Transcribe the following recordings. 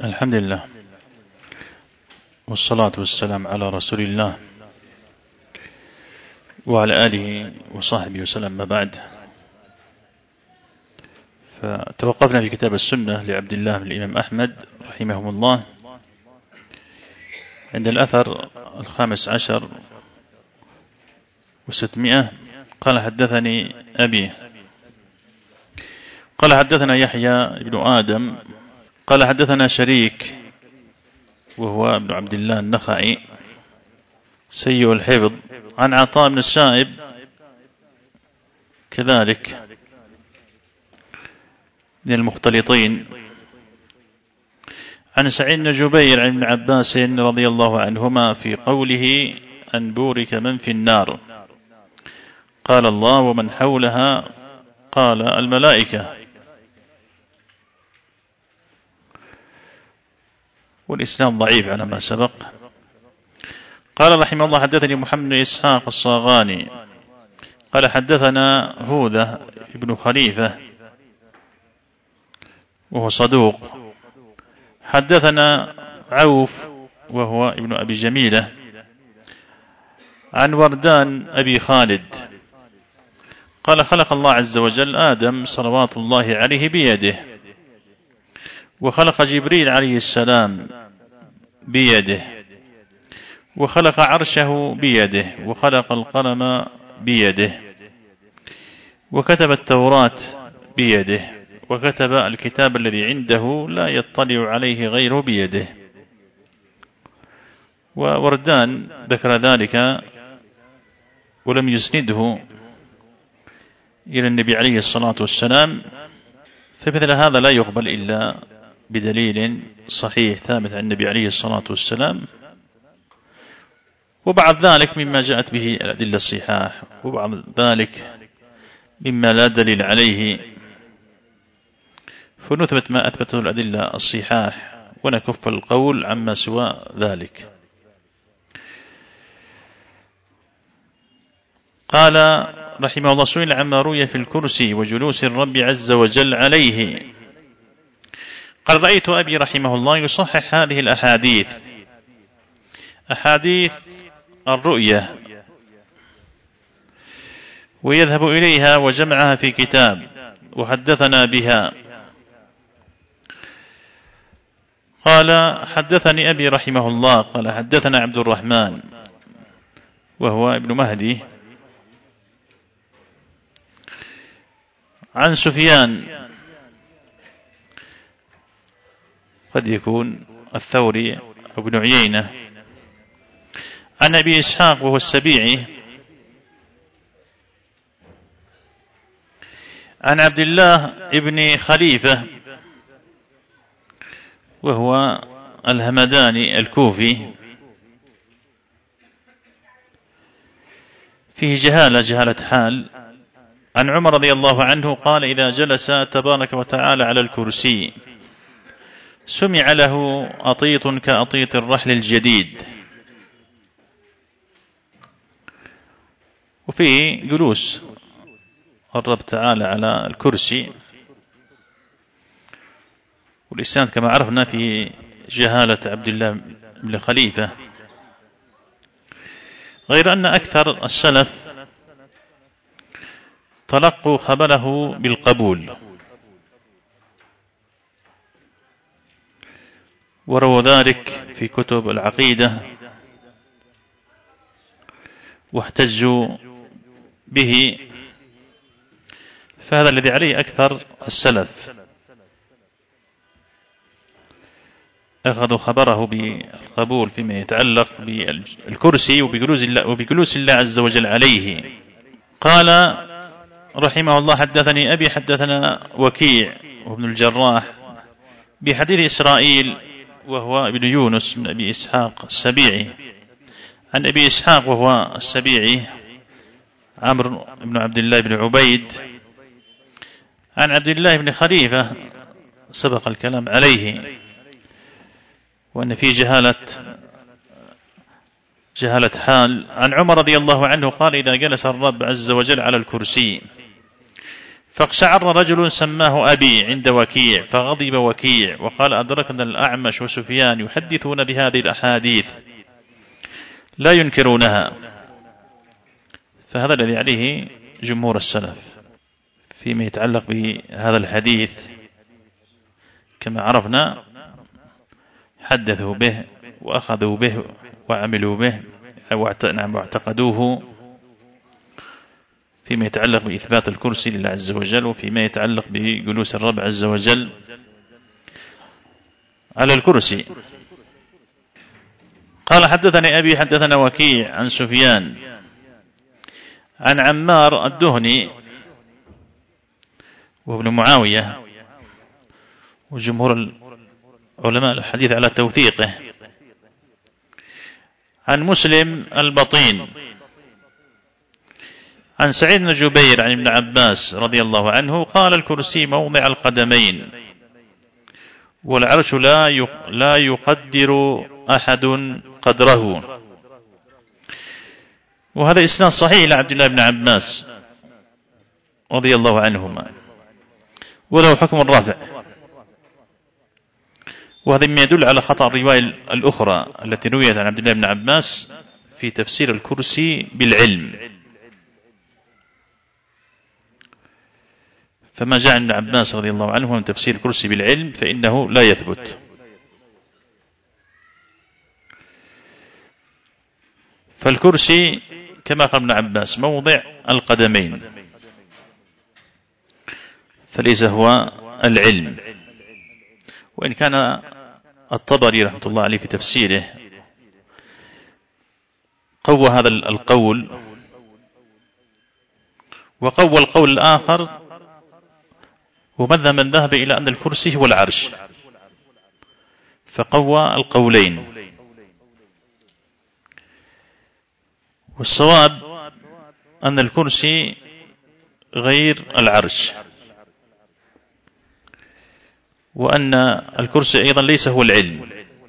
الحمد لله والصلاة والسلام على رسول الله وعلى آله وصحبه وسلم. ما بعد، فتوقفنا في كتاب السنة لعبد الله بن الإمام أحمد رحمه الله عند الأثر 15,600. قال: حدثني أبي قال: حدثنا يحيى بن آدم قال: حدثنا شريك وهو ابن عبد الله النخعي سيء الحفظ، عن عطاء بن السائب كذلك من المختلطين، عن سعيد بن جبير عن ابن عباس رضي الله عنهما في قوله: أن بورك من في النار. قال: الله ومن حولها. قال: الملائكة. والإسلام ضعيف على ما سبق. قال رحمه الله: حدثني محمد بن إسحاق الصاغاني قال: حدثنا هوذة ابن خليفة وهو صدوق. حدثنا عوف وهو ابن أبي جميلة عن وردان أبي خالد قال: خلق الله عز وجل آدم صلوات الله عليه بيده، وخلق جبريل عليه السلام بيده، وخلق عرشه بيده، وخلق القلم بيده، وكتب التوراة بيده، وكتب الكتاب الذي عنده لا يطلع عليه غيره بيده. ووردان ذكر ذلك ولم يسنده إلى النبي عليه الصلاة والسلام، فمثل هذا لا يقبل إلا بدليل صحيح ثابت عن النبي عليه الصلاة والسلام. وبعد ذلك مما جاءت به الأدلة الصحاح، وبعد ذلك مما لا دليل عليه، فنثبت ما أثبته الأدلة الصحاح ونكف القول عما سوى ذلك. قال رحمه الله: سئل عما روي في الكرسي وجلوس الرب عز وجل عليه. قال: رأيت أبي رحمه الله يصحح هذه الأحاديث، أحاديث الرؤية، ويذهب إليها وجمعها في كتاب وحدثنا بها. قال: حدثني أبي رحمه الله قال: حدثنا عبد الرحمن وهو ابن مهدي عن سفيان، قد يكون الثوري أو ابن عيينة، عن أبي إسحاق وهو السبيعي، عن عبد الله ابن خليفة وهو الهمداني الكوفي، فيه جهالة حال، عن عمر رضي الله عنه قال: إذا جلس تبارك وتعالى على الكرسي سمع له أطيط كأطيط الرحل الجديد. وفيه جلوس الرب تعالى على الكرسي، والإسناد كما عرفنا في جهالة عبد الله بن خليفة، غير أن أكثر السلف تلقوا خبره بالقبول، ورووا ذلك في كتب العقيدة واحتجوا به، فهذا الذي عليه أكثر السلف، أخذوا خبره بالقبول فيما يتعلق بالكرسي وبجلوس الله عز وجل عليه. قال رحمه الله: حدثني أبي حدثنا وكيع وابن الجراح بحديث إسرائيل وهو ابن يونس من أبي إسحاق السبيعي، عن أبي إسحاق وهو السبيعي عمرو بن عبد الله بن عبيد، عن عبد الله بن خليفة سبق الكلام عليه، وأن في جهالة حال، عن عمر رضي الله عنه قال: إذا جلس الرب عز وجل على الكرسي فاقشعر رجل سماه أبي عند وكيع، فغضب وكيع وقال: أدركنا الأعمش وسفيان يحدثون بهذه الأحاديث لا ينكرونها. فهذا الذي عليه جمهور السلف فيما يتعلق بهذا الحديث. كما عرفنا حدثوا به وأخذوا به وعملوا به واعتقدوه فيما يتعلق بإثبات الكرسي لله عز وجل، وفيما يتعلق بجلوس الرب عز وجل على الكرسي. قال: حدثني أبي حدثنا وكيع عن سفيان عن عمار الدهني وابن معاوية، وجمهور علماء الحديث على توثيقه، عن مسلم البطين عن سعيد بن جبير عن ابن عباس رضي الله عنه قال: الكرسي موضع القدمين، والعرش لا يقدر أحد قدره. وهذا إسناد صحيح لعبد الله بن عباس رضي الله عنهما، وله حكم الرفع. وهذا مما يدل على خطأ الرواية الأخرى التي رويت عن عبد الله بن عباس في تفسير الكرسي بالعلم. فما جاء عن ابن عباس رضي الله عنه من تفسير الكرسي بالعلم فإنه لا يثبت. فالكرسي كما قال ابن عباس موضع القدمين، فليس هو العلم. وإن كان الطبري رحمة الله عليه في تفسيره قوى هذا القول، وقوى القول الآخر ومذهب من ذهب إلى أن الكرسي هو العرش، فقوى القولين. والصواب أن الكرسي غير العرش، وأن الكرسي أيضا ليس هو العلم.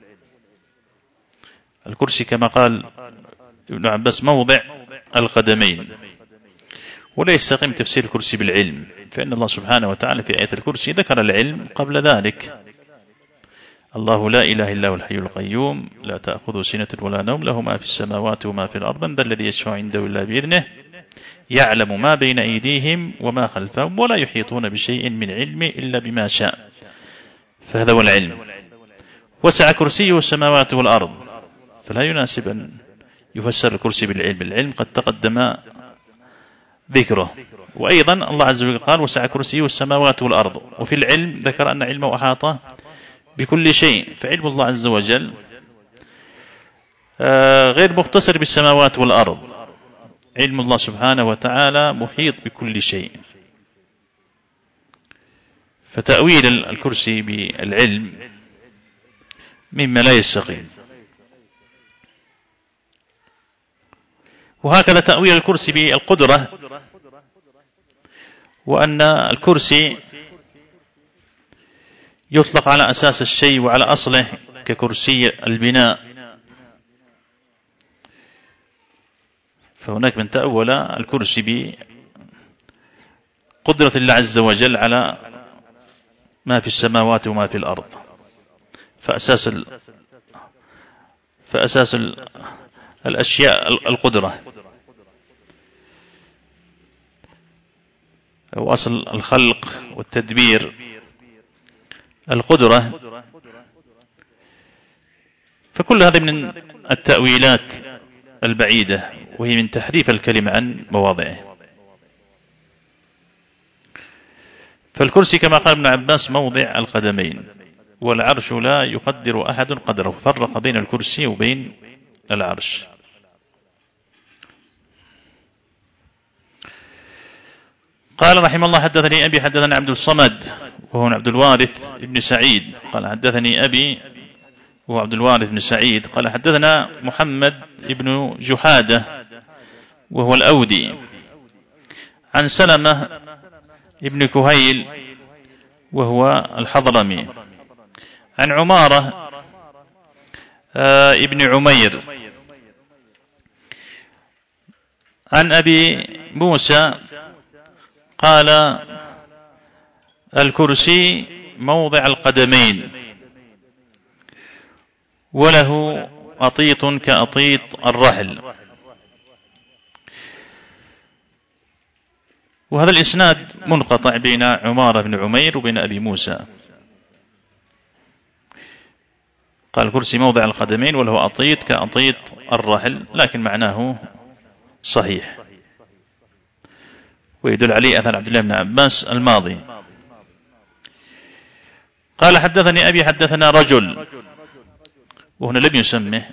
الكرسي كما قال ابن عباس موضع القدمين، ولا يستقيم تفسير الكرسي بالعلم، فإن الله سبحانه وتعالى في آية الكرسي ذكر العلم قبل ذلك: الله لا إله إلا هو الحي القيوم لا تأخذه سنة ولا نوم له ما في السماوات وما في الأرض من ذا الذي يشفع عنده إلا بإذنه يعلم ما بين أيديهم وما خلفهم ولا يحيطون بشيء من علمه إلا بما شاء. فهذا هو العلم. وسع كرسيه السماوات والأرض، فلا يناسب أن يفسر الكرسي بالعلم. العلم قد تقدم ذكره. وأيضا الله عز وجل قال: وسع كرسيه السماوات والأرض. وفي العلم ذكر أن علمه أحاط بكل شيء، فعلم الله عز وجل غير مقتصر بالسماوات والأرض. علم الله سبحانه وتعالى محيط بكل شيء. فتأويل الكرسي بالعلم مما لا يستقيم. وهكذا تأويل الكرسي بالقدرة، وأن الكرسي يطلق على أساس الشيء وعلى أصله ككرسي البناء. فهناك من تأول الكرسي بقدرة الله عز وجل على ما في السماوات وما في الأرض، فأساس الأشياء القدرة، وأصل الخلق والتدبير القدرة. فكل هذا من التأويلات البعيدة، وهي من تحريف الكلمة عن مواضعه. فالكرسي كما قال ابن عباس موضع القدمين، والعرش لا يقدر أحد قدره. فرق بين الكرسي وبين العرش. قال رحمه الله: حدثني أبي حدثنا عبد الصمد وهو عبد الوارث بن سعيد قال حدثني أبي وهو عبد الوارث بن سعيد قال حدثنا محمد بن جحادة وهو الأودي عن سلمة ابن كهيل وهو الحضرمي عن عمارة ابن عمير عن أبي موسى قال الكرسي موضع القدمين، وله أطيط كأطيط الرحل. وهذا الإسناد منقطع بين عمارة بن عمير وبين أبي موسى. قال الكرسي موضع القدمين وله أطيط كأطيط الرحل، لكن معناه صحيح، ويدل عليه أثر عبد الله بن عباس الماضي. قال حدثني أبي حدثنا رجل، وهنا لم يسمه.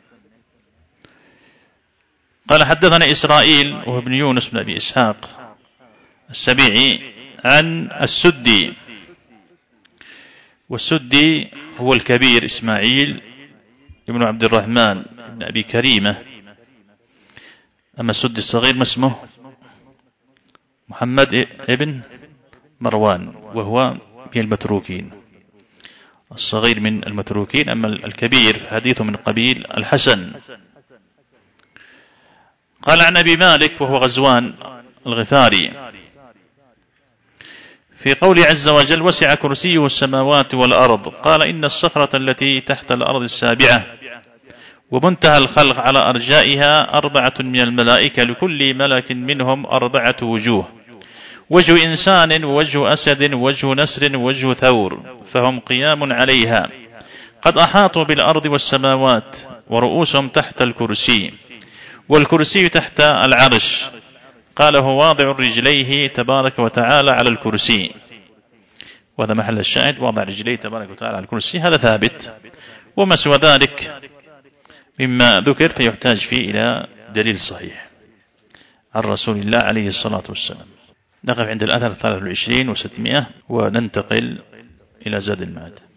قال حدثنا إسرائيل وهو ابن يونس بن أبي إسحاق السبيعي عن السدي، والسدي هو الكبير إسماعيل ابن عبد الرحمن بن أبي كريمة. أما السدي الصغير ما اسمه؟ محمد ابن مروان، وهو من المتروكين، الصغير من المتروكين. أما الكبير فحديثه من قبيل الحسن. قال عن أبي مالك وهو غزوان الغفاري في قوله عز وجل: وسع كرسيه السماوات والأرض. قال: إن الصخرة التي تحت الأرض السابعة ومنتهى الخلق على أرجائها 4 من الملائكة، لكل ملك منهم 4 وجوه، وجه إنسان ووجه أسد ووجه نسر ووجه ثور، فهم قيام عليها، قد أحاطوا بالأرض والسماوات، ورؤوسهم تحت الكرسي، والكرسي تحت العرش. قال: هو واضع رجليه تبارك وتعالى على الكرسي. وهذا محل الشاهد، واضع رجليه تبارك وتعالى على الكرسي، هذا ثابت. وما سوى ذلك مما ذكر فيحتاج فيه إلى دليل صحيح عن رسول الله عليه الصلاة والسلام. نقف عند الأثر 23 و600 وننتقل إلى زاد المعاد.